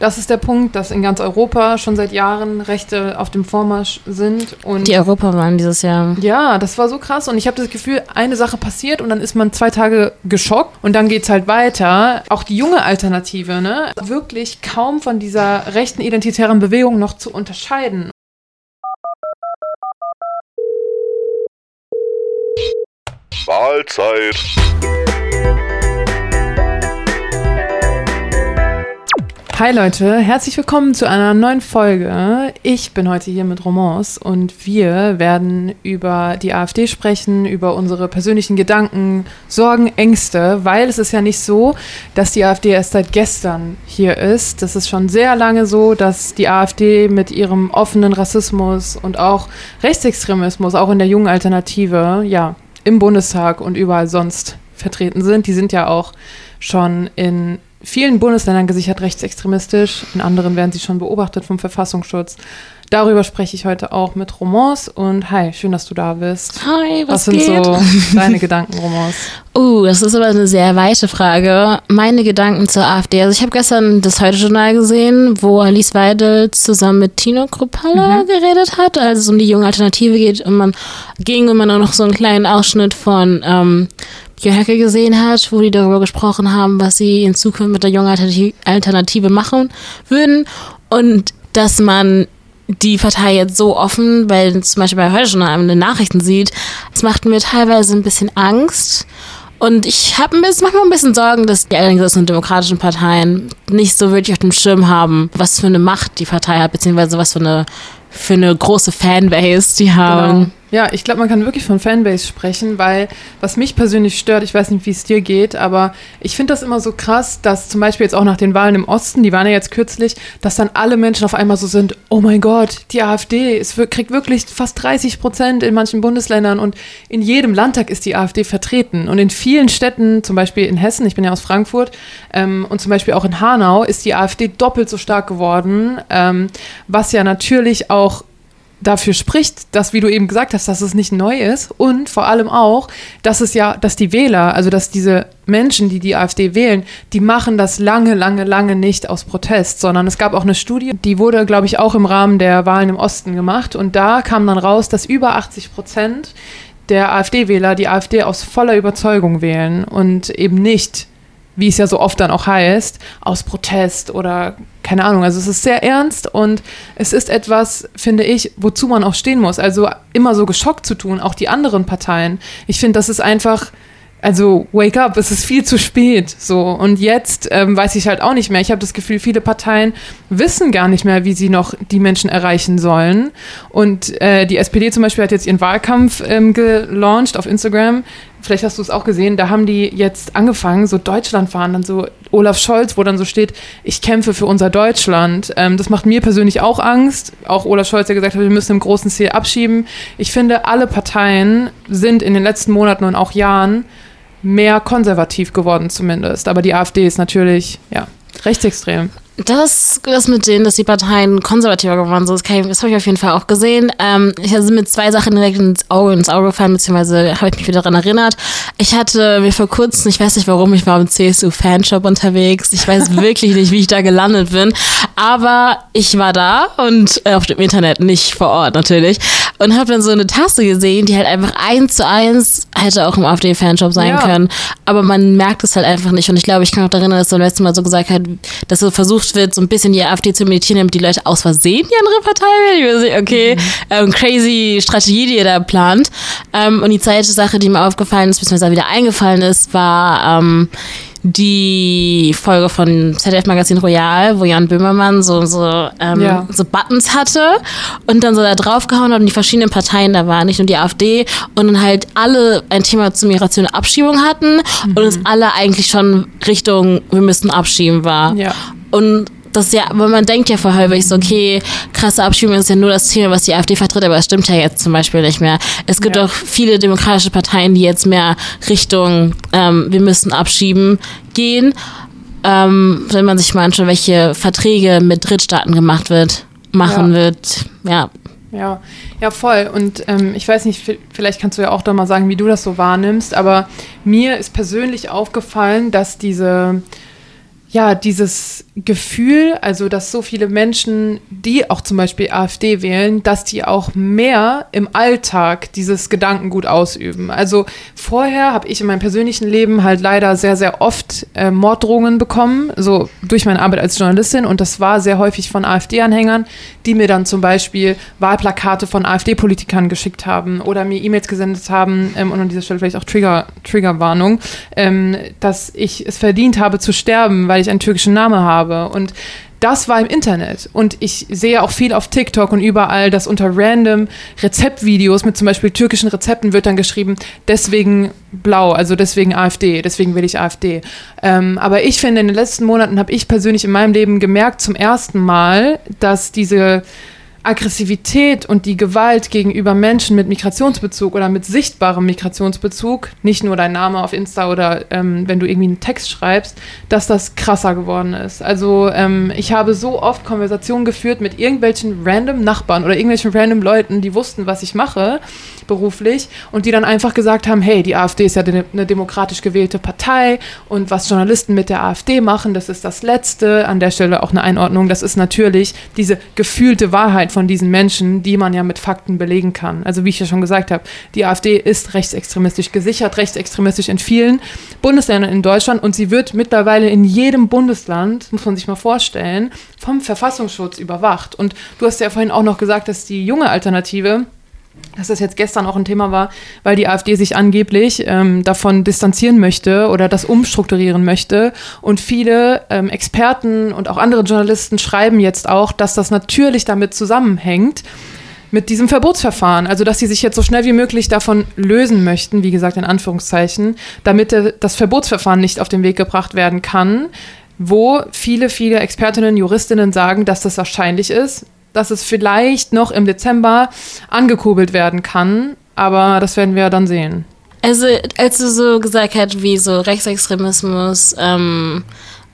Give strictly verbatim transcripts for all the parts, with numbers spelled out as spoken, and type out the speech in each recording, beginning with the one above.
Das ist der Punkt, dass in ganz Europa schon seit Jahren Rechte auf dem Vormarsch sind. Und die Europawahlen dieses Jahr. Ja, das war so krass. Und ich habe das Gefühl, eine Sache passiert und dann ist man zwei Tage geschockt und dann geht's halt weiter. Auch die junge Alternative, ne, wirklich kaum von dieser rechten identitären Bewegung noch zu unterscheiden. Mahlzeit. Hi Leute, herzlich willkommen zu einer neuen Folge. Ich bin heute hier mit Romance und wir werden über die AfD sprechen, über unsere persönlichen Gedanken, Sorgen, Ängste, weil es ist ja nicht so, dass die AfD erst seit gestern hier ist. Das ist schon sehr lange so, dass die AfD mit ihrem offenen Rassismus und auch Rechtsextremismus, auch in der jungen Alternative, ja, im Bundestag und überall sonst vertreten sind. Die sind ja auch schon in vielen Bundesländern gesichert rechtsextremistisch, in anderen werden sie schon beobachtet vom Verfassungsschutz. Darüber spreche ich heute auch mit Romance und hi, schön, dass du da bist. Hi, was, was sind geht? so deine Gedanken, Romance? Uh, das ist aber eine sehr weite Frage. Meine Gedanken zur AfD. Also ich habe gestern das Heute-Journal gesehen, wo Alice Weidel zusammen mit Tino Kruppalla mhm. geredet hat, als es um die junge Alternative geht und man ging und man auch noch so einen kleinen Ausschnitt von ähm, Björn Höcke gesehen hat, wo die darüber gesprochen haben, was sie in Zukunft mit der jungen Alternative machen würden und dass man die Partei jetzt so offen, weil zum Beispiel bei Heute schon in den Nachrichten sieht, das macht mir teilweise ein bisschen Angst. Und ich habe mir manchmal ein bisschen Sorgen, dass die eingesetzten demokratischen Parteien nicht so wirklich auf dem Schirm haben, was für eine Macht die Partei hat, beziehungsweise was für eine, für eine große Fanbase die haben. Genau. Ja, ich glaube, man kann wirklich von Fanbase sprechen, weil was mich persönlich stört, ich weiß nicht, wie es dir geht, aber ich finde das immer so krass, dass zum Beispiel jetzt auch nach den Wahlen im Osten, die waren ja jetzt kürzlich, dass dann alle Menschen auf einmal so sind, oh mein Gott, die AfD es kriegt wirklich fast dreißig Prozent in manchen Bundesländern und in jedem Landtag ist die AfD vertreten und in vielen Städten, zum Beispiel in Hessen, ich bin ja aus Frankfurt, ähm, und zum Beispiel auch in Hanau ist die AfD doppelt so stark geworden, ähm, was ja natürlich auch dafür spricht, dass, wie du eben gesagt hast, dass es nicht neu ist und vor allem auch, dass es ja, dass die Wähler, also dass diese Menschen, die die AfD wählen, die machen das lange, lange, lange nicht aus Protest, sondern es gab auch eine Studie, die wurde, glaube ich, auch im Rahmen der Wahlen im Osten gemacht und da kam dann raus, dass über achtzig Prozent der AfD-Wähler die AfD aus voller Überzeugung wählen und eben nicht, wie es ja so oft dann auch heißt, aus Protest oder keine Ahnung. Also es ist sehr ernst und es ist etwas, finde ich, wozu man auch stehen muss. Also immer so geschockt zu tun, auch die anderen Parteien. Ich finde, das ist einfach, also wake up, es ist viel zu spät. So. Und jetzt ähm, weiß ich halt auch nicht mehr. Ich habe das Gefühl, viele Parteien wissen gar nicht mehr, wie sie noch die Menschen erreichen sollen. Und äh, die S P D zum Beispiel hat jetzt ihren Wahlkampf ähm, gelauncht auf Instagram. Vielleicht hast du es auch gesehen, da haben die jetzt angefangen, so Deutschland fahren, dann so Olaf Scholz, wo dann so steht, ich kämpfe für unser Deutschland. Ähm, das macht mir persönlich auch Angst. Auch Olaf Scholz, der gesagt hat, wir müssen im großen Ziel abschieben. Ich finde, alle Parteien sind in den letzten Monaten und auch Jahren mehr konservativ geworden zumindest. Aber die AfD ist natürlich, ja, rechtsextrem. Das, das mit denen, dass die Parteien konservativer geworden sind, das, das habe ich auf jeden Fall auch gesehen. Ähm, ich habe mit zwei Sachen direkt ins Auge, ins Auge gefallen, beziehungsweise habe ich mich wieder daran erinnert. Ich hatte mir vor kurzem, ich weiß nicht warum, ich war im C S U-Fanshop unterwegs. Ich weiß wirklich nicht, wie ich da gelandet bin. Aber ich war da und äh, auf dem Internet, nicht vor Ort natürlich. Und habe dann so eine Tasse gesehen, die halt einfach eins zu eins hätte auch im AfD-Fanshop sein ja. können. Aber man merkt es halt einfach nicht. Und ich glaube, ich kann auch daran erinnern, dass du beim letzten Mal so gesagt hast, dass so versucht wird, so ein bisschen die AfD zu imitieren, damit die Leute aus Versehen die andere Partei wählen. Ich weiß nicht, okay, mhm. ähm, crazy Strategie, die ihr da plant. Ähm, und die zweite Sache, die mir aufgefallen ist, beziehungsweise wieder eingefallen ist, war ähm, die Folge von Z D F-Magazin Royal, wo Jan Böhmermann so, so, ähm, ja. so Buttons hatte und dann so da draufgehauen hat und die verschiedenen Parteien da waren, nicht nur die AfD und dann halt alle ein Thema zur Migration und Abschiebung hatten mhm. und es alle eigentlich schon Richtung, wir müssen abschieben war. Ja. Und das ist ja, aber man denkt ja vorher wirklich so, okay, krasse Abschiebung ist ja nur das Thema, was die AfD vertritt, aber das stimmt ja jetzt zum Beispiel nicht mehr. Es gibt ja. auch viele demokratische Parteien, die jetzt mehr Richtung, ähm, wir müssen abschieben, gehen. Ähm, wenn man sich mal anschaut, welche Verträge mit Drittstaaten gemacht wird, machen ja. wird, ja. Ja, ja, voll. Und ähm, ich weiß nicht, vielleicht kannst du ja auch da mal sagen, wie du das so wahrnimmst, aber mir ist persönlich aufgefallen, dass diese ja, dieses Gefühl, also dass so viele Menschen, die auch zum Beispiel AfD wählen, dass die auch mehr im Alltag dieses Gedankengut ausüben. Also vorher habe ich in meinem persönlichen Leben halt leider sehr, sehr oft äh, Morddrohungen bekommen, so durch meine Arbeit als Journalistin, und das war sehr häufig von AfD-Anhängern, die mir dann zum Beispiel Wahlplakate von AfD-Politikern geschickt haben oder mir E-Mails gesendet haben, ähm, und an dieser Stelle vielleicht auch Trigger, Triggerwarnung, ähm, dass ich es verdient habe zu sterben, weil ich einen türkischen Namen habe. Und das war im Internet. Und ich sehe auch viel auf TikTok und überall, dass unter random Rezeptvideos mit zum Beispiel türkischen Rezepten wird dann geschrieben, deswegen blau, also deswegen AfD, deswegen will ich AfD. Ähm, aber ich finde, in den letzten Monaten habe ich persönlich in meinem Leben gemerkt, zum ersten Mal, dass diese Aggressivität und die Gewalt gegenüber Menschen mit Migrationsbezug oder mit sichtbarem Migrationsbezug, nicht nur dein Name auf Insta oder ähm, wenn du irgendwie einen Text schreibst, dass das krasser geworden ist. Also ähm, ich habe so oft Konversationen geführt mit irgendwelchen random Nachbarn oder irgendwelchen random Leuten, die wussten, was ich mache beruflich, und die dann einfach gesagt haben, hey, die AfD ist ja de- eine demokratisch gewählte Partei und was Journalisten mit der AfD machen, das ist das Letzte. An der Stelle auch eine Einordnung, das ist natürlich diese gefühlte Wahrheit von diesen Menschen, die man ja mit Fakten belegen kann. Also wie ich ja schon gesagt habe, die AfD ist rechtsextremistisch gesichert, rechtsextremistisch in vielen Bundesländern in Deutschland, und sie wird mittlerweile in jedem Bundesland, muss man sich mal vorstellen, vom Verfassungsschutz überwacht. Und du hast ja vorhin auch noch gesagt, dass die junge Alternative, dass das jetzt gestern auch ein Thema war, weil die AfD sich angeblich ähm, davon distanzieren möchte oder das umstrukturieren möchte. Und viele ähm, Experten und auch andere Journalisten schreiben jetzt auch, dass das natürlich damit zusammenhängt, mit diesem Verbotsverfahren. Also, dass sie sich jetzt so schnell wie möglich davon lösen möchten, wie gesagt in Anführungszeichen, damit der, das Verbotsverfahren nicht auf den Weg gebracht werden kann, wo viele, viele Expertinnen, Juristinnen sagen, dass das wahrscheinlich ist, dass es vielleicht noch im Dezember angekurbelt werden kann, aber das werden wir dann sehen. Also, als du so gesagt hast, wie so Rechtsextremismus ähm,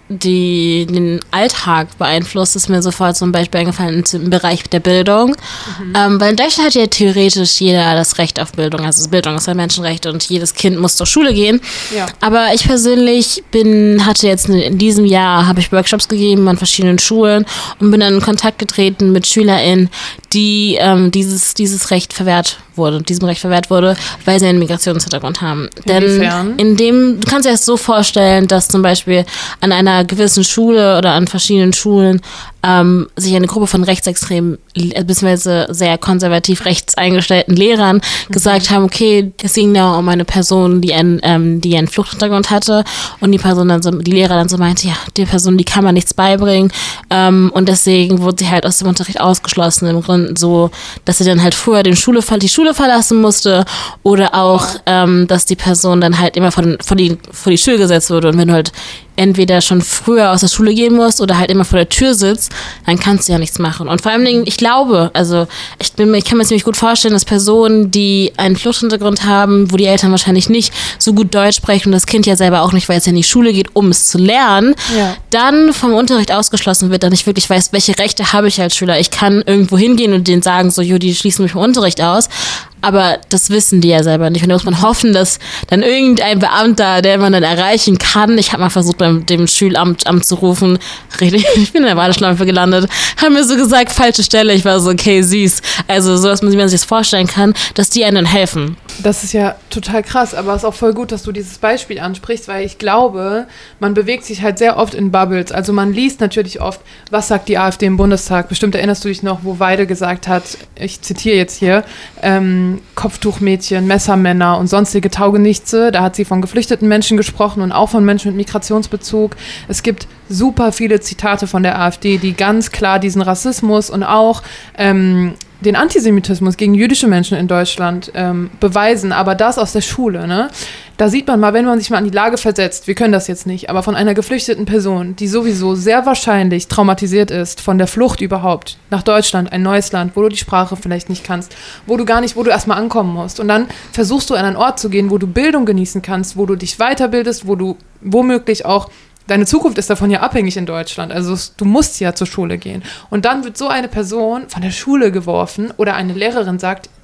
die den Alltag beeinflusst, ist mir sofort zum Beispiel eingefallen im Bereich der Bildung. Mhm. Ähm, weil in Deutschland hat ja theoretisch jeder das Recht auf Bildung. Also Bildung ist ein Menschenrecht und jedes Kind muss zur Schule gehen. Ja. Aber ich persönlich bin, hatte jetzt in diesem Jahr, habe ich Workshops gegeben an verschiedenen Schulen und bin dann in Kontakt getreten mit SchülerInnen, die ähm, dieses, dieses Recht verwehrt wurde, diesem Recht verwehrt wurde, weil sie einen Migrationshintergrund haben. Inwiefern? Denn in dem, du kannst dir das so vorstellen, dass zum Beispiel an einer gewissen Schule oder an verschiedenen Schulen ähm, sich eine Gruppe von rechtsextremen, beziehungsweise sehr konservativ rechts eingestellten Lehrern mhm. gesagt haben, okay, es ging da um eine Person, die einen, ähm, die einen Fluchthintergrund hatte, und die Person dann so, die Lehrer dann so meinte, ja, die Person, die kann man nichts beibringen, ähm, und deswegen wurde sie halt aus dem Unterricht ausgeschlossen, im Grunde so, dass sie dann halt früher den Schule, die Schule verlassen musste, oder auch, ähm, dass die Person dann halt immer vor, den, vor, die, vor die Schule gesetzt wurde, und wenn du halt entweder schon früher aus der Schule gehen musst oder halt immer vor der Tür sitzt, dann kannst du ja nichts machen. Und vor allem, ich glaube, also ich, bin, ich kann mir ziemlich gut vorstellen, dass Personen, die einen Fluchthintergrund haben, wo die Eltern wahrscheinlich nicht so gut Deutsch sprechen und das Kind ja selber auch nicht, weil es ja in die Schule geht, um es zu lernen, ja. dann vom Unterricht ausgeschlossen wird, dann ich wirklich weiß, welche Rechte habe ich als Schüler. Ich kann irgendwo hingehen und denen sagen, so, jo, die schließen mich vom Unterricht aus. Aber das wissen die ja selber nicht. Und da muss man hoffen, dass dann irgendein Beamter, der man dann erreichen kann, ich habe mal versucht, beim dem Schulamt anzurufen, ich bin in der Warteschleife gelandet, haben mir so gesagt, falsche Stelle. Ich war so, okay, süß. Also so, dass man sich das vorstellen kann, dass die einem dann helfen. Das ist ja total krass, aber es ist auch voll gut, dass du dieses Beispiel ansprichst, weil ich glaube, man bewegt sich halt sehr oft in Bubbles. Also man liest natürlich oft, was sagt die AfD im Bundestag. Bestimmt erinnerst du dich noch, wo Weide gesagt hat, ich zitiere jetzt hier, ähm, Kopftuchmädchen, Messermänner und sonstige Taugenichtse. Da hat sie von geflüchteten Menschen gesprochen und auch von Menschen mit Migrationsbezug. Es gibt super viele Zitate von der AfD, die ganz klar diesen Rassismus und auch ähm, den Antisemitismus gegen jüdische Menschen in Deutschland ähm, beweisen, aber das aus der Schule, ne? Da sieht man mal, wenn man sich mal an die Lage versetzt, wir können das jetzt nicht, aber von einer geflüchteten Person, die sowieso sehr wahrscheinlich traumatisiert ist von der Flucht überhaupt nach Deutschland, ein neues Land, wo du die Sprache vielleicht nicht kannst, wo du gar nicht, wo du erstmal ankommen musst, und dann versuchst du an einen Ort zu gehen, wo du Bildung genießen kannst, wo du dich weiterbildest, wo du womöglich auch deine Zukunft ist davon ja abhängig in Deutschland. Also du musst ja zur Schule gehen. Und dann wird so eine Person von der Schule geworfen oder eine Lehrerin sagt,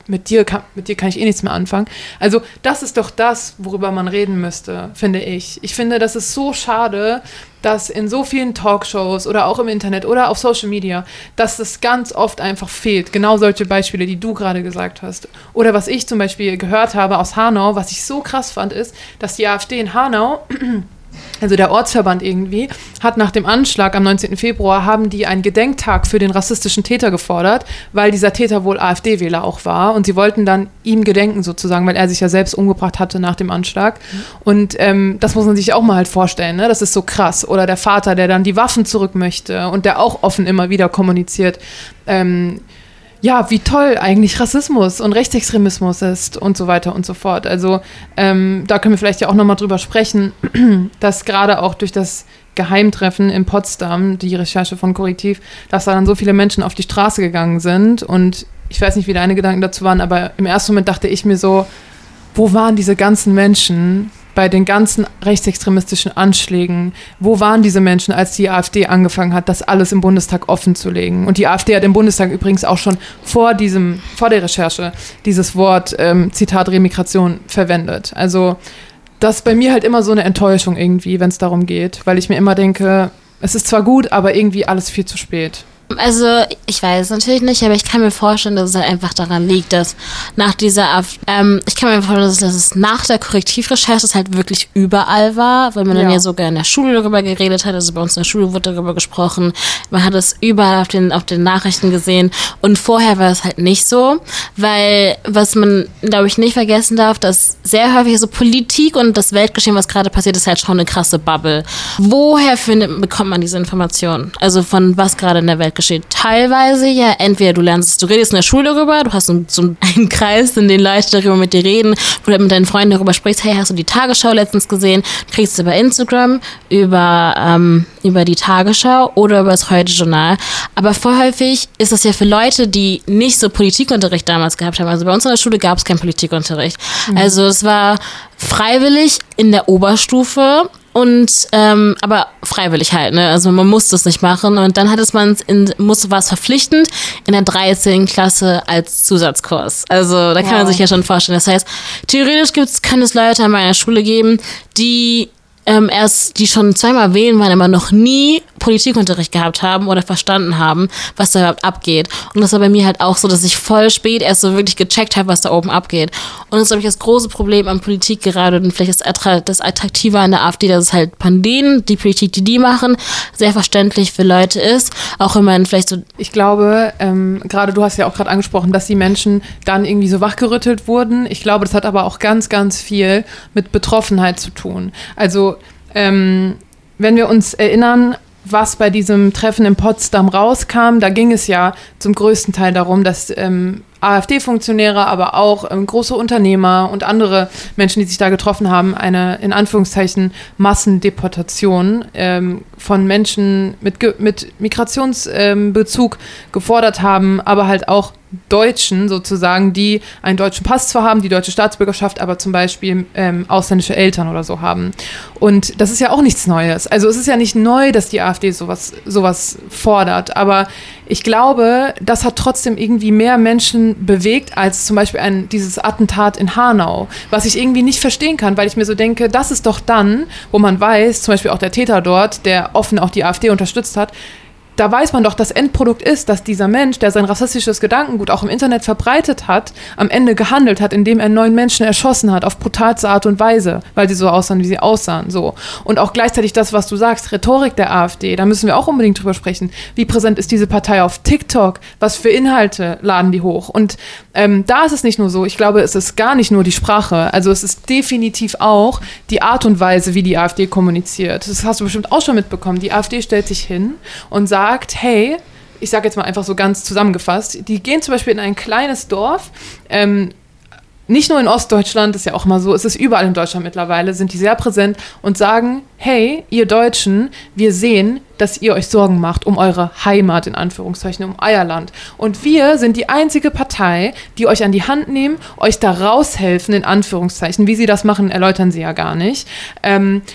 mit dir, kann, mit dir kann ich eh nichts mehr anfangen. Also das ist doch das, worüber man reden müsste, finde ich. Ich finde, das ist so schade, dass in so vielen Talkshows oder auch im Internet oder auf Social Media, dass das ganz oft einfach fehlt. Genau solche Beispiele, die du gerade gesagt hast. Oder was ich zum Beispiel gehört habe aus Hanau, was ich so krass fand, ist, dass die AfD in Hanau, also der Ortsverband irgendwie, hat nach dem Anschlag am neunzehnten Februar, haben die einen Gedenktag für den rassistischen Täter gefordert, weil dieser Täter wohl AfD-Wähler auch war und sie wollten dann ihm gedenken sozusagen, weil er sich ja selbst umgebracht hatte nach dem Anschlag. Mhm. Und ähm, das muss man sich auch mal halt vorstellen, ne? Das ist so krass. Oder der Vater, der dann die Waffen zurück möchte und der auch offen immer wieder kommuniziert, ähm, ja, wie toll eigentlich Rassismus und Rechtsextremismus ist und so weiter und so fort. Also ähm, da können wir vielleicht ja auch nochmal drüber sprechen, dass gerade auch durch das Geheimtreffen in Potsdam, die Recherche von Korrektiv, dass da dann so viele Menschen auf die Straße gegangen sind und ich weiß nicht, wie deine Gedanken dazu waren, aber im ersten Moment dachte ich mir so, wo waren diese ganzen Menschen bei den ganzen rechtsextremistischen Anschlägen? Wo waren diese Menschen, als die AfD angefangen hat, das alles im Bundestag offen zu legen? Und die AfD hat im Bundestag übrigens auch schon vor diesem, vor der Recherche dieses Wort, ähm, Zitat, Remigration verwendet. Also das ist bei mir halt immer so eine Enttäuschung irgendwie, wenn es darum geht, weil ich mir immer denke, es ist zwar gut, aber irgendwie alles viel zu spät. Also, ich weiß natürlich nicht, aber ich kann mir vorstellen, dass es halt einfach daran liegt, dass nach dieser, ähm, ich kann mir vorstellen, dass es nach der Korrektivrecherche halt wirklich überall war, weil man ja. dann ja sogar in der Schule darüber geredet hat, also bei uns in der Schule wurde darüber gesprochen, man hat es überall auf den, auf den Nachrichten gesehen und vorher war es halt nicht so, weil, was man, glaube ich, nicht vergessen darf, dass sehr häufig so Politik und das Weltgeschehen, was gerade passiert, ist halt schon eine krasse Bubble. Woher findet, bekommt man diese Informationen? Also von was gerade in der Welt geschieht? Teilweise ja, entweder du lernst, du redest in der Schule darüber, du hast so, so einen Kreis, in dem Leute darüber mit dir reden, wo du mit deinen Freunden darüber sprichst, hey, hast du die Tagesschau letztens gesehen? Kriegst du über Instagram, über, ähm, über die Tagesschau oder über das Heute-Journal. Aber voll häufig ist das ja für Leute, die nicht so Politikunterricht damals gehabt haben. Also bei uns in der Schule gab es keinen Politikunterricht. Mhm. Also es war freiwillig in der Oberstufe. Und, ähm, aber freiwillig halt, ne, also man musste es nicht machen und dann hat es man in, musste, war es verpflichtend in der dreizehnten Klasse als Zusatzkurs. Also da kann wow. man sich ja schon vorstellen. Das heißt, theoretisch gibt's, kann es Leute an meiner Schule geben, die ähm, erst, die schon zweimal wählen waren, aber noch nie Politikunterricht gehabt haben oder verstanden haben, was da überhaupt abgeht. Und das war bei mir halt auch so, dass ich voll spät erst so wirklich gecheckt habe, was da oben abgeht. Und das ist, glaube ich, das große Problem an Politik gerade und vielleicht das, Attra- das Attraktive an der AfD, dass es halt von denen, die Politik, die die machen, sehr verständlich für Leute ist. Auch wenn man vielleicht so... Ich glaube, ähm, gerade du hast ja auch gerade angesprochen, dass die Menschen dann irgendwie so wachgerüttelt wurden. Ich glaube, das hat aber auch ganz, ganz viel mit Betroffenheit zu tun. Also ähm, wenn wir uns erinnern, was bei diesem Treffen in Potsdam rauskam, da ging es ja zum größten Teil darum, dass ähm, AfD-Funktionäre, aber auch ähm, große Unternehmer und andere Menschen, die sich da getroffen haben, eine in Anführungszeichen Massendeportation ähm, von Menschen mit, Ge- mit Migrationsbezug ähm, gefordert haben, aber halt auch Deutschen sozusagen, die einen deutschen Pass zwar haben, die deutsche Staatsbürgerschaft, aber zum Beispiel ähm, ausländische Eltern oder so haben. Und das ist ja auch nichts Neues. Also es ist ja nicht neu, dass die AfD sowas, sowas fordert, aber ich glaube, das hat trotzdem irgendwie mehr Menschen bewegt als zum Beispiel ein, dieses Attentat in Hanau, was ich irgendwie nicht verstehen kann, weil ich mir so denke, das ist doch dann, wo man weiß, zum Beispiel auch der Täter dort, der offen auch die AfD unterstützt hat, da weiß man doch, das Endprodukt ist, dass dieser Mensch, der sein rassistisches Gedankengut auch im Internet verbreitet hat, am Ende gehandelt hat, indem er neun Menschen erschossen hat, auf brutalste Art und Weise, weil sie so aussahen, wie sie aussahen. So. Und auch gleichzeitig das, was du sagst, Rhetorik der AfD, da müssen wir auch unbedingt drüber sprechen. Wie präsent ist diese Partei auf TikTok? Was für Inhalte laden die hoch? Und ähm, da ist es nicht nur so, ich glaube, es ist gar nicht nur die Sprache, also es ist definitiv auch die Art und Weise, wie die AfD kommuniziert. Das hast du bestimmt auch schon mitbekommen. Die AfD stellt sich hin und sagt, sagt, hey, ich sage jetzt mal einfach so ganz zusammengefasst, die gehen zum Beispiel in ein kleines Dorf, ähm, nicht nur in Ostdeutschland, ist ja auch mal so, es ist überall in Deutschland mittlerweile, sind die sehr präsent und sagen, hey, ihr Deutschen, wir sehen, dass ihr euch Sorgen macht um eure Heimat, in Anführungszeichen, um euer Land. Und wir sind die einzige Partei, die euch an die Hand nehmen, euch da raushelfen, in Anführungszeichen. Wie sie das machen, erläutern sie ja gar nicht. Ähm,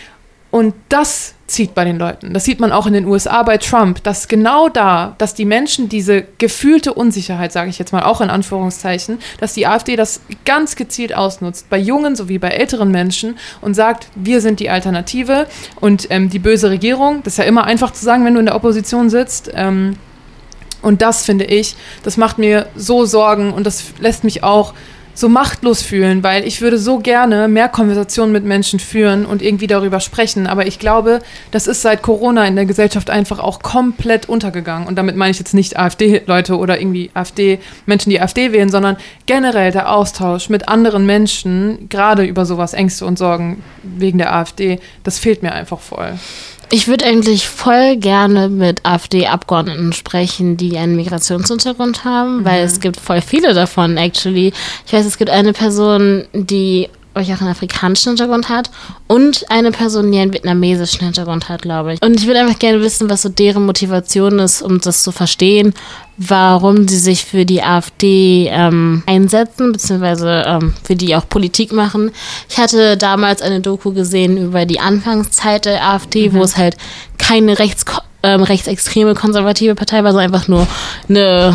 Und das zieht bei den Leuten. Das sieht man auch in den U S A bei Trump, dass genau da, dass die Menschen diese gefühlte Unsicherheit, sage ich jetzt mal auch in Anführungszeichen, dass die AfD das ganz gezielt ausnutzt, bei jungen sowie bei älteren Menschen und sagt, wir sind die Alternative und ähm, die böse Regierung, das ist ja immer einfach zu sagen, wenn du in der Opposition sitzt, ähm, und das finde ich, das macht mir so Sorgen und das lässt mich auch so machtlos fühlen, weil ich würde so gerne mehr Konversationen mit Menschen führen und irgendwie darüber sprechen, aber ich glaube, das ist seit Corona in der Gesellschaft einfach auch komplett untergegangen und damit meine ich jetzt nicht AfD-Leute oder irgendwie AfD, Menschen, die AfD wählen, sondern generell der Austausch mit anderen Menschen, gerade über sowas, Ängste und Sorgen wegen der AfD, das fehlt mir einfach voll. Ich würde eigentlich voll gerne mit AfD-Abgeordneten sprechen, die einen Migrationshintergrund haben, mhm. weil es gibt voll viele davon, actually. Ich weiß, es gibt eine Person, die euch auch einen afrikanischen Hintergrund hat und eine Person, die einen vietnamesischen Hintergrund hat, glaube ich. Und ich würde einfach gerne wissen, was so deren Motivation ist, um das zu verstehen, warum sie sich für die AfD ähm, einsetzen, beziehungsweise ähm, für die auch Politik machen. Ich hatte damals eine Doku gesehen über die Anfangszeit der AfD, mhm. wo es halt keine rechts, ähm, rechtsextreme, konservative Partei war, sondern einfach nur eine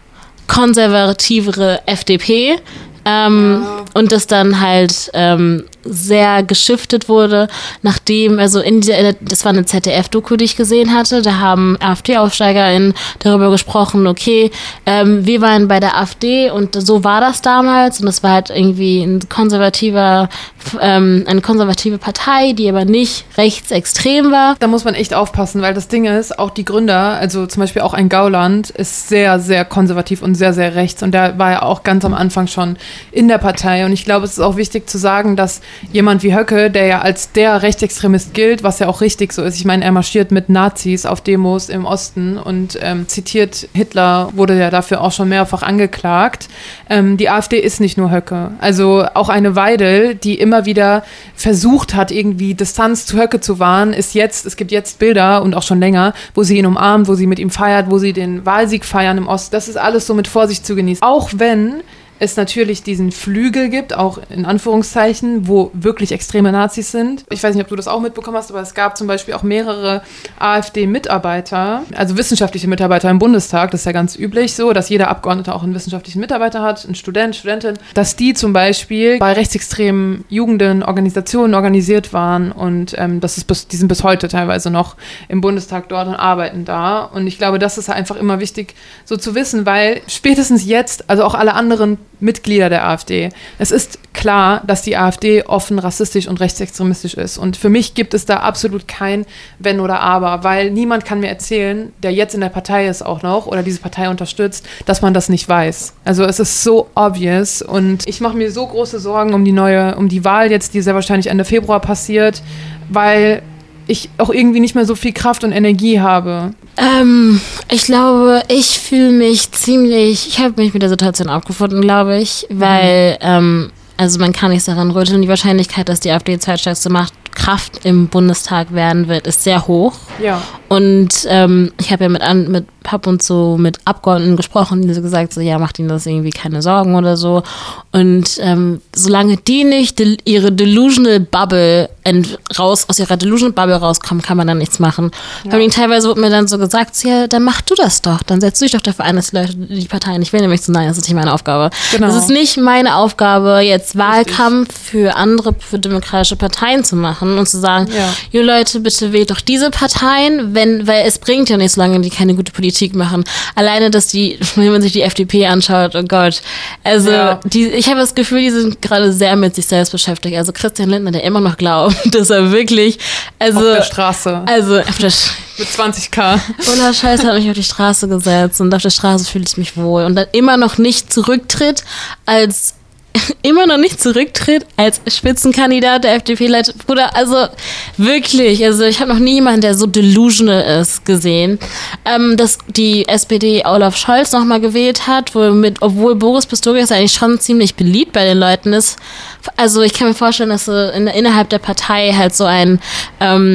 konservativere F D P. Ähm, ja. Und das dann halt ähm, sehr geschiftet wurde, nachdem, also in dieser, das war eine Z D F-Doku, die ich gesehen hatte, da haben AfD-AufsteigerInnen darüber gesprochen, okay, ähm, wir waren bei der AfD und so war das damals und das war halt irgendwie ein konservativer, ähm, eine konservative Partei, die aber nicht rechtsextrem war. Da muss man echt aufpassen, weil das Ding ist, auch die Gründer, also zum Beispiel auch ein Gauland, ist sehr, sehr konservativ und sehr, sehr rechts und der war ja auch ganz am Anfang schon in der Partei und ich glaube, es ist auch wichtig zu sagen, dass jemand wie Höcke, der ja als der Rechtsextremist gilt, was ja auch richtig so ist, ich meine, er marschiert mit Nazis auf Demos im Osten und ähm, zitiert Hitler, wurde ja dafür auch schon mehrfach angeklagt. Ähm, die AfD ist nicht nur Höcke, also auch eine Weidel, die immer wieder versucht hat, irgendwie Distanz zu Höcke zu wahren, ist jetzt, es gibt jetzt Bilder und auch schon länger, wo sie ihn umarmt, wo sie mit ihm feiert, wo sie den Wahlsieg feiern im Osten. Das ist alles so mit Vorsicht zu genießen. Auch wenn es natürlich diesen Flügel gibt, auch in Anführungszeichen, wo wirklich extreme Nazis sind. Ich weiß nicht, ob du das auch mitbekommen hast, aber es gab zum Beispiel auch mehrere AfD-Mitarbeiter, also wissenschaftliche Mitarbeiter im Bundestag, das ist ja ganz üblich so, dass jeder Abgeordnete auch einen wissenschaftlichen Mitarbeiter hat, ein Student, Studentin, dass die zum Beispiel bei rechtsextremen Jugenden, Organisationen organisiert waren und ähm, das ist bis, die sind bis heute teilweise noch im Bundestag dort und arbeiten da. Und ich glaube, das ist einfach immer wichtig, so zu wissen, weil spätestens jetzt, also auch alle anderen Mitglieder der AfD. Es ist klar, dass die AfD offen rassistisch und rechtsextremistisch ist. Und für mich gibt es da absolut kein Wenn oder Aber, weil niemand kann mir erzählen, der jetzt in der Partei ist auch noch oder diese Partei unterstützt, dass man das nicht weiß. Also es ist so obvious und ich mache mir so große Sorgen um die neue, um die Wahl jetzt, die sehr wahrscheinlich Ende Februar passiert, weil ich auch irgendwie nicht mehr so viel Kraft und Energie habe. Ähm, ich glaube, ich fühle mich ziemlich, ich habe mich mit der Situation abgefunden, glaube ich, weil, mhm. ähm, also man kann nichts daran rütteln. Die Wahrscheinlichkeit, dass die AfD zweitstärkste Machtkraft im Bundestag werden wird, ist sehr hoch. Ja. Und ähm, ich habe ja mit, an, mit Pap und so mit Abgeordneten gesprochen, die so gesagt so, ja, macht ihnen das irgendwie keine Sorgen oder so. Und ähm, solange die nicht de- ihre delusional Bubble ent- raus, aus ihrer delusional Bubble rauskommen, kann man dann nichts machen. Ja. Aber teilweise wurde mir dann so gesagt, so, ja, dann mach du das doch. Dann setzt du dich doch dafür ein, dass die Leute die Partei nicht wählen. Nämlich so, nein, das ist nicht meine Aufgabe. Genau. Das ist nicht meine Aufgabe, jetzt Wahlkampf Richtig. für andere, für demokratische Parteien zu machen und zu sagen, ja, jo Leute, bitte wählt doch diese Parteien, wenn, weil es bringt ja nicht, solange die keine gute Politik machen. Alleine, dass die, wenn man sich die F D P anschaut, oh Gott. Also, ja. die, ich habe das Gefühl, die sind gerade sehr mit sich selbst beschäftigt. Also Christian Lindner, der immer noch glaubt, dass er wirklich, also. Auf der Straße. Also, auf der mit zwanzig K. Ohne Scheiß hat mich auf die Straße gesetzt und auf der Straße fühle ich mich wohl. Und dann immer noch nicht zurücktritt als immer noch nicht zurücktritt als Spitzenkandidat der F D P. Bruder, also wirklich, also ich habe noch nie jemanden, der so delusional ist, gesehen. Ähm, dass die S P D Olaf Scholz nochmal gewählt hat, womit, obwohl Boris Pistorius eigentlich schon ziemlich beliebt bei den Leuten ist. Also ich kann mir vorstellen, dass so in, innerhalb der Partei halt so ein ähm,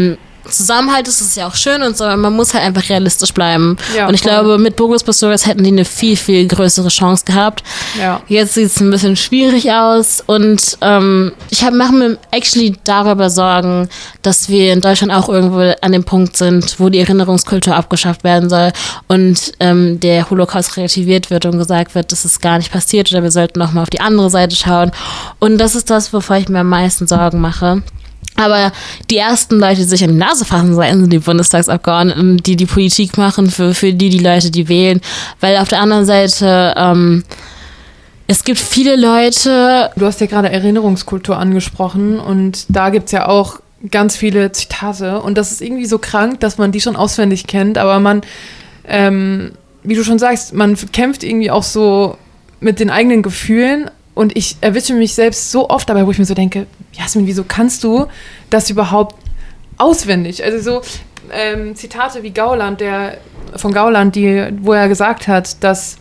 Zusammenhalt ist es ja auch schön und so, aber man muss halt einfach realistisch bleiben. Ja, und ich voll. glaube, mit Bogus Pistorius hätten die eine viel, viel größere Chance gehabt. Ja. Jetzt sieht es ein bisschen schwierig aus und ähm, ich mache mir actually darüber Sorgen, dass wir in Deutschland auch irgendwo an dem Punkt sind, wo die Erinnerungskultur abgeschafft werden soll und ähm, der Holocaust relativiert wird und gesagt wird, das ist gar nicht passiert oder wir sollten noch mal auf die andere Seite schauen. Und das ist das, wovor ich mir am meisten Sorgen mache. Aber die ersten Leute, die sich an die Nase fassen sollten, sind die Bundestagsabgeordneten, die die Politik machen, für, für die die Leute, die wählen. Weil auf der anderen Seite, ähm, es gibt viele Leute... Du hast ja gerade Erinnerungskultur angesprochen und da gibt es ja auch ganz viele Zitate und das ist irgendwie so krank, dass man die schon auswendig kennt, aber man, ähm, wie du schon sagst, man kämpft irgendwie auch so mit den eigenen Gefühlen. Und ich erwische mich selbst so oft dabei, wo ich mir so denke, Jasmin, wieso kannst du das überhaupt auswendig? Also so ähm, Zitate wie Gauland, der von Gauland, die, wo er gesagt hat, dass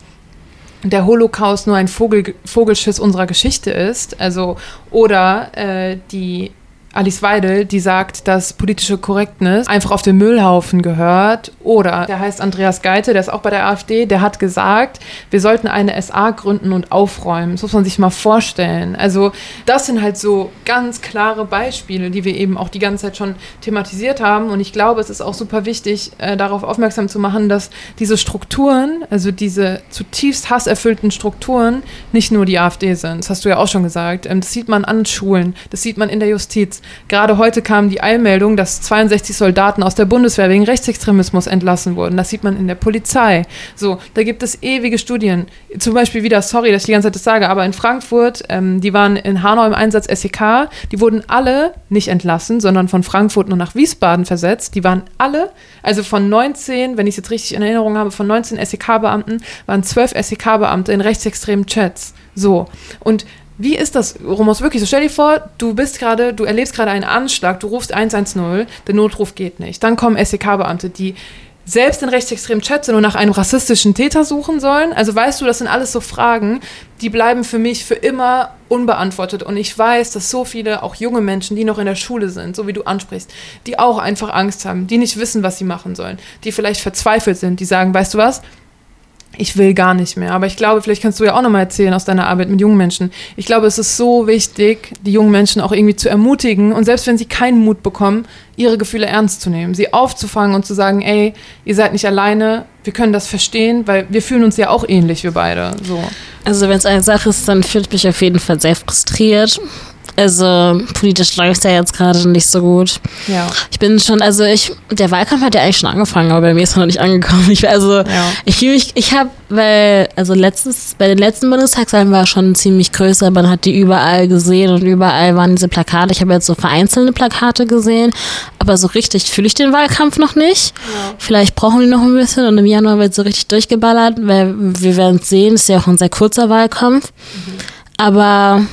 der Holocaust nur ein Vogel, Vogelschiss unserer Geschichte ist. Also, oder äh, die Alice Weidel, die sagt, dass politische Korrektness einfach auf den Müllhaufen gehört. Oder der heißt Andreas Geite, der ist auch bei der AfD, der hat gesagt, wir sollten eine S A gründen und aufräumen. Das muss man sich mal vorstellen. Also das sind halt so ganz klare Beispiele, die wir eben auch die ganze Zeit schon thematisiert haben. Und ich glaube, es ist auch super wichtig, äh, darauf aufmerksam zu machen, dass diese Strukturen, also diese zutiefst hasserfüllten Strukturen, nicht nur die AfD sind. Das hast du ja auch schon gesagt. Ähm, das sieht man an Schulen, das sieht man in der Justiz. Gerade heute kam die Eilmeldung, dass zweiundsechzig Soldaten aus der Bundeswehr wegen Rechtsextremismus entlassen wurden. Das sieht man in der Polizei. So, da gibt es ewige Studien. Zum Beispiel wieder, sorry, dass ich die ganze Zeit das sage, aber in Frankfurt, ähm, die waren in Hanau im Einsatz S E K, die wurden alle nicht entlassen, sondern von Frankfurt nur nach Wiesbaden versetzt. Die waren alle, also von neunzehn, wenn ich es jetzt richtig in Erinnerung habe, von neunzehn S E K-Beamten waren zwölf S E K-Beamte in rechtsextremen Chats. So, und wie ist das, Romos, wirklich? So stell dir vor, du bist gerade, du erlebst gerade einen Anschlag, du rufst eins eins null, der Notruf geht nicht. Dann kommen S E K-Beamte, die selbst in rechtsextremen Chats sind und nach einem rassistischen Täter suchen sollen. Also weißt du, das sind alles so Fragen, die bleiben für mich für immer unbeantwortet. Und ich weiß, dass so viele, auch junge Menschen, die noch in der Schule sind, so wie du ansprichst, die auch einfach Angst haben, die nicht wissen, was sie machen sollen, die vielleicht verzweifelt sind, die sagen, weißt du was, ich will gar nicht mehr. Aber ich glaube, vielleicht kannst du ja auch nochmal erzählen aus deiner Arbeit mit jungen Menschen. Ich glaube, es ist so wichtig, die jungen Menschen auch irgendwie zu ermutigen und selbst wenn sie keinen Mut bekommen, ihre Gefühle ernst zu nehmen, sie aufzufangen und zu sagen, ey, ihr seid nicht alleine, wir können das verstehen, weil wir fühlen uns ja auch ähnlich, wir beide. So. Also wenn es eine Sache ist, dann fühlt mich auf jeden Fall sehr frustriert. Also politisch läuft es ja jetzt gerade nicht so gut. Ja. Ich bin schon, also ich, der Wahlkampf hat ja eigentlich schon angefangen, aber bei mir ist er noch nicht angekommen. Ich, also ja. ich fühle mich, ich habe, weil, also letztes, bei den letzten Bundestagswahlen war schon ziemlich größer, man hat die überall gesehen und überall waren diese Plakate. Ich habe jetzt so vereinzelte Plakate gesehen, aber so richtig fühle ich den Wahlkampf noch nicht. Ja. Vielleicht brauchen die noch ein bisschen und im Januar wird so richtig durchgeballert, weil wir werden es sehen, es ist ja auch ein sehr kurzer Wahlkampf. Mhm. Aber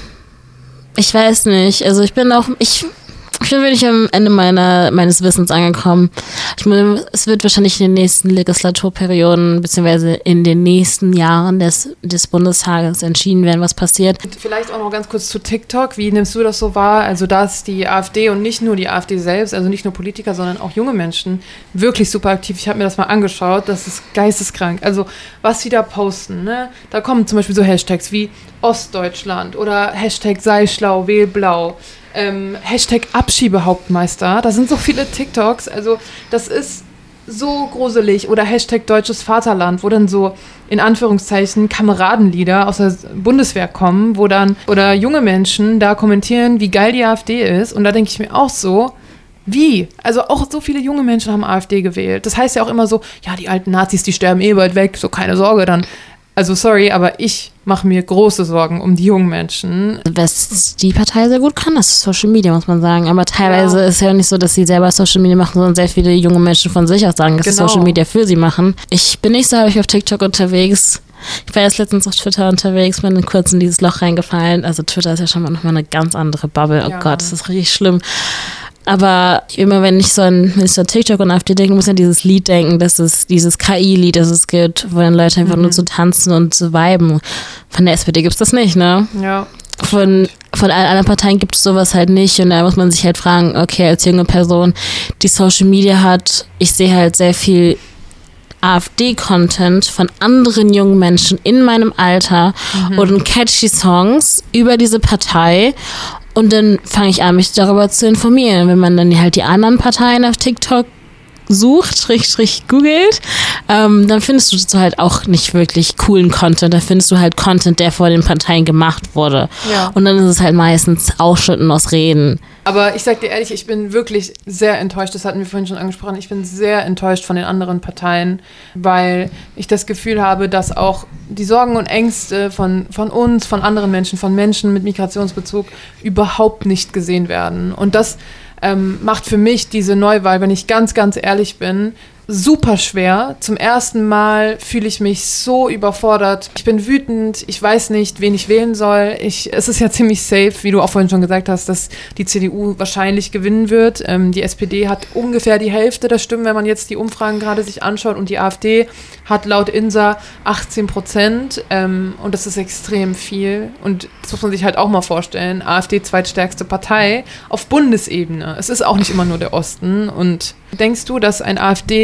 ich weiß nicht, also ich bin auch, ich, ich bin wirklich am Ende meiner, meines Wissens angekommen. Ich meine, es wird wahrscheinlich in den nächsten Legislaturperioden beziehungsweise in den nächsten Jahren des, des Bundestages entschieden werden, was passiert. Vielleicht auch noch ganz kurz zu TikTok. Wie nimmst du das so wahr? Also da ist die AfD und nicht nur die AfD selbst, also nicht nur Politiker, sondern auch junge Menschen wirklich super aktiv. Ich habe mir das mal angeschaut, das ist geisteskrank. Also was sie da posten, ne? Da kommen zum Beispiel so Hashtags wie Ostdeutschland oder Hashtag sei schlau, wähl blau. Ähm, Hashtag Abschiebehauptmeister, da sind so viele TikToks, also das ist so gruselig. Oder Hashtag deutsches Vaterland, wo dann so in Anführungszeichen Kameradenlieder aus der Bundeswehr kommen, wo dann, oder junge Menschen da kommentieren, wie geil die AfD ist und da denke ich mir auch so, wie? Also auch so viele junge Menschen haben AfD gewählt. Das heißt ja auch immer so, ja, die alten Nazis, die sterben eh bald weg, so keine Sorge, dann. Also sorry, aber ich mache mir große Sorgen um die jungen Menschen. Was die Partei sehr gut kann, das ist Social Media, muss man sagen. Aber teilweise ja. ist ja nicht so, dass sie selber Social Media machen, sondern sehr viele junge Menschen von sich aus sagen, dass genau. sie Social Media für sie machen. Ich bin nicht so häufig auf TikTok unterwegs. Ich war jetzt letztens auf Twitter unterwegs, bin kurz in dieses Loch reingefallen. Also Twitter ist ja schon mal nochmal eine ganz andere Bubble. Oh ja. Gott, das ist richtig schlimm. Aber immer wenn ich so an, wenn ich so an TikTok und AfD denke, muss ich an dieses Lied denken, das ist dieses K I-Lied, das es gibt, wo dann Leute einfach mhm. nur so tanzen und so viben. Von der S P D gibt es das nicht, ne? Ja. von, von allen anderen Parteien gibt es sowas halt nicht und da muss man sich halt fragen, okay, als junge Person, die Social Media hat, ich sehe halt sehr viel AfD-Content von anderen jungen Menschen in meinem Alter mhm. und catchy Songs über diese Partei und dann fange ich an, mich darüber zu informieren. Wenn man dann halt die anderen Parteien auf TikTok sucht, strich, strich, googelt, ähm, dann findest du so halt auch nicht wirklich coolen Content. Da findest du halt Content, der vor den Parteien gemacht wurde. Ja. Und dann ist es halt meistens Ausschnitten aus Reden. Aber ich sag dir ehrlich, ich bin wirklich sehr enttäuscht, das hatten wir vorhin schon angesprochen, ich bin sehr enttäuscht von den anderen Parteien, weil ich das Gefühl habe, dass auch die Sorgen und Ängste von, von uns, von anderen Menschen, von Menschen mit Migrationsbezug überhaupt nicht gesehen werden. Und das ähm, macht für mich diese Neuwahl, wenn ich ganz, ganz ehrlich bin, super schwer. Zum ersten Mal fühle ich mich so überfordert. Ich bin wütend, ich weiß nicht, wen ich wählen soll. Ich, es ist ja ziemlich safe, wie du auch vorhin schon gesagt hast, dass die C D U wahrscheinlich gewinnen wird. Ähm, die S P D hat ungefähr die Hälfte der Stimmen, wenn man jetzt die Umfragen gerade sich anschaut. Und die AfD hat laut INSA achtzehn Prozent. Ähm, und das ist extrem viel. Und das muss man sich halt auch mal vorstellen. AfD zweitstärkste Partei auf Bundesebene. Es ist auch nicht immer nur der Osten. Und denkst du, dass ein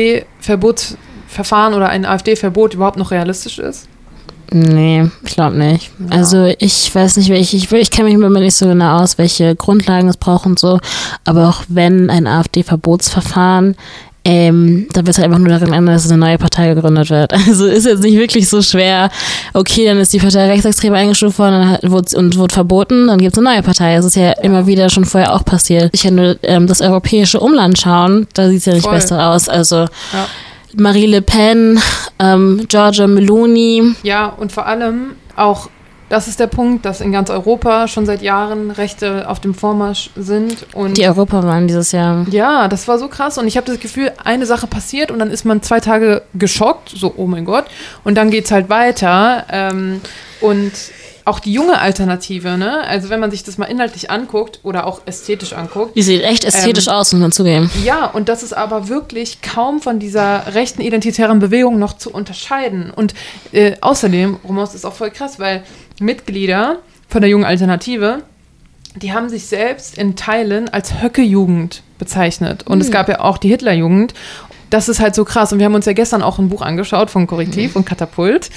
AfD-Verbotsverfahren oder ein AfD-Verbot überhaupt noch realistisch ist? Nee, ich glaube nicht. Ja. Also ich weiß nicht, welche, ich, ich kenne mich immer nicht so genau aus, welche Grundlagen es braucht und so, aber auch wenn ein AfD-Verbotsverfahren, ähm, da wird es halt einfach nur daran ändern, dass eine neue Partei gegründet wird. Also ist jetzt nicht wirklich so schwer, okay, dann ist die Partei rechtsextrem eingestuft worden und wurde verboten, dann gibt es eine neue Partei. Das ist ja immer wieder schon vorher auch passiert. Ich kann nur ähm, das europäische Umland schauen, da sieht es ja nicht Voll. besser aus. Also ja. Marie Le Pen, ähm, Giorgia Meloni. Ja, und vor allem auch, das ist der Punkt, dass in ganz Europa schon seit Jahren Rechte auf dem Vormarsch sind. Und die Europawahlen dieses Jahr. Ja, das war so krass. Und ich habe das Gefühl, eine Sache passiert und dann ist man zwei Tage geschockt, so, oh mein Gott. Und dann geht's halt weiter. Ähm, und auch die junge Alternative, ne? Also wenn man sich das mal inhaltlich anguckt oder auch ästhetisch anguckt. Die sieht echt ästhetisch ähm, aus, muss man zugeben. Ja, und das ist aber wirklich kaum von dieser rechten identitären Bewegung noch zu unterscheiden. Und äh, außerdem, Romos, ist auch voll krass, weil Mitglieder von der jungen Alternative, die haben sich selbst in Teilen als Höcke-Jugend bezeichnet. Und mhm. es gab ja auch die Hitlerjugend. Das ist halt so krass. Und wir haben uns ja gestern auch ein Buch angeschaut von Korrektiv mhm. und Katapult,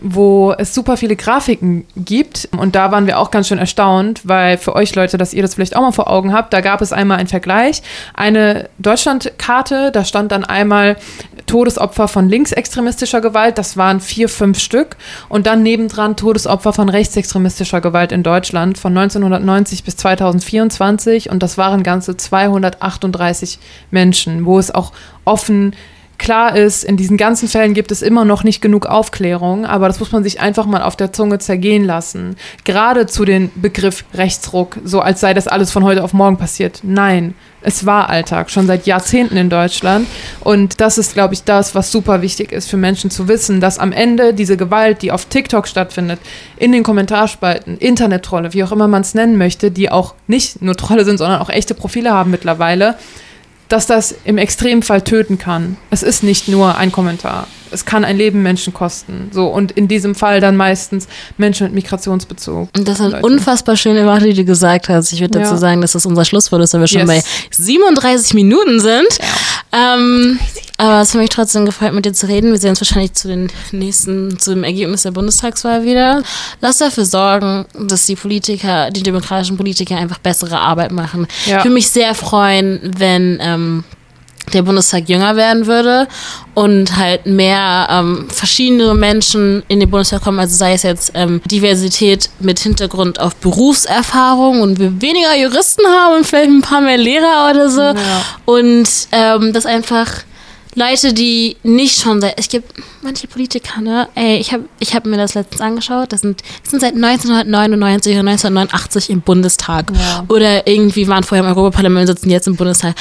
wo es super viele Grafiken gibt. Und da waren wir auch ganz schön erstaunt, weil für euch Leute, dass ihr das vielleicht auch mal vor Augen habt, da gab es einmal einen Vergleich. Eine Deutschlandkarte, da stand dann einmal Todesopfer von linksextremistischer Gewalt, das waren vier, fünf Stück. Und dann nebendran Todesopfer von rechtsextremistischer Gewalt in Deutschland von neunzehnhundertneunzig bis zweitausendvierundzwanzig. Und das waren ganze zweihundertachtunddreißig Menschen, wo es auch offen klar ist, in diesen ganzen Fällen gibt es immer noch nicht genug Aufklärung, aber das muss man sich einfach mal auf der Zunge zergehen lassen. Gerade zu dem Begriff Rechtsruck, so als sei das alles von heute auf morgen passiert. Nein, es war Alltag, schon seit Jahrzehnten in Deutschland. Und das ist, glaube ich, das, was super wichtig ist für Menschen zu wissen, dass am Ende diese Gewalt, die auf TikTok stattfindet, in den Kommentarspalten, Internet-Trolle, wie auch immer man es nennen möchte, die auch nicht nur Trolle sind, sondern auch echte Profile haben mittlerweile, dass das im Extremfall töten kann. Es ist nicht nur ein Kommentar. Es kann ein Leben Menschen kosten. So, und in diesem Fall dann meistens Menschen mit Migrationsbezug. Und das sind Leute. Unfassbar schöne Worte, die du gesagt hast. Ich würde dazu ja. sagen, dass das unser Schlusswort ist, weil wir schon yes. bei siebenunddreißig Minuten sind. Ja. Ähm, aber es hat mich trotzdem gefreut, mit dir zu reden. Wir sehen uns wahrscheinlich zu den nächsten, zu dem Ergebnis der Bundestagswahl wieder. Lass dafür sorgen, dass die Politiker, die demokratischen Politiker einfach bessere Arbeit machen. Ja. Ich würde mich sehr freuen, wenn ähm, der Bundestag jünger werden würde und halt mehr ähm, verschiedene Menschen in den Bundestag kommen, also sei es jetzt ähm, Diversität mit Hintergrund auf Berufserfahrung und wir weniger Juristen haben und vielleicht ein paar mehr Lehrer oder so ja. und ähm, das einfach Leute, die nicht schon seit, es gibt manche Politiker, ne, ey, ich habe ich hab mir das letztens angeschaut, das sind, das sind seit neunzehnhundertneunundneunzig oder neunzehnhundertneunundachtzig im Bundestag ja. oder irgendwie waren vorher im Europaparlament, sitzen jetzt im Bundestag.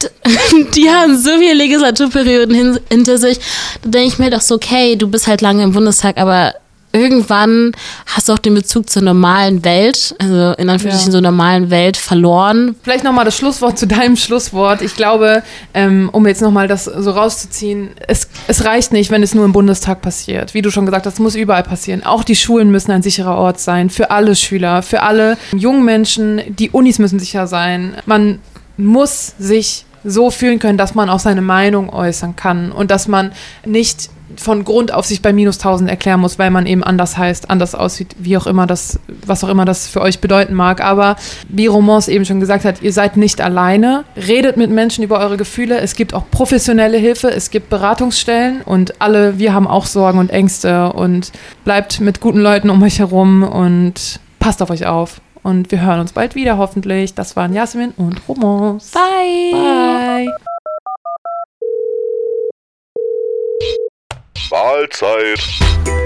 Die haben so viele Legislaturperioden hin, hinter sich, da denke ich mir doch so, okay, du bist halt lange im Bundestag, aber irgendwann hast du auch den Bezug zur normalen Welt, also in Anführungsstrichen Ja. zur normalen Welt verloren. Vielleicht nochmal das Schlusswort zu deinem Schlusswort. Ich glaube, ähm, um jetzt nochmal das so rauszuziehen, es, es reicht nicht, wenn es nur im Bundestag passiert. Wie du schon gesagt hast, es muss überall passieren. Auch die Schulen müssen ein sicherer Ort sein, für alle Schüler, für alle jungen Menschen. Die Unis müssen sicher sein. Man muss sich so fühlen können, dass man auch seine Meinung äußern kann und dass man nicht von Grund auf sich bei minus tausend erklären muss, weil man eben anders heißt, anders aussieht, wie auch immer das, was auch immer das für euch bedeuten mag. Aber wie Romance eben schon gesagt hat, ihr seid nicht alleine. Redet mit Menschen über eure Gefühle. Es gibt auch professionelle Hilfe, es gibt Beratungsstellen und alle, wir haben auch Sorgen und Ängste und bleibt mit guten Leuten um euch herum und passt auf euch auf. Und wir hören uns bald wieder, hoffentlich. Das waren Jasmin und Romance. Bye! Bye! Mahlzeit.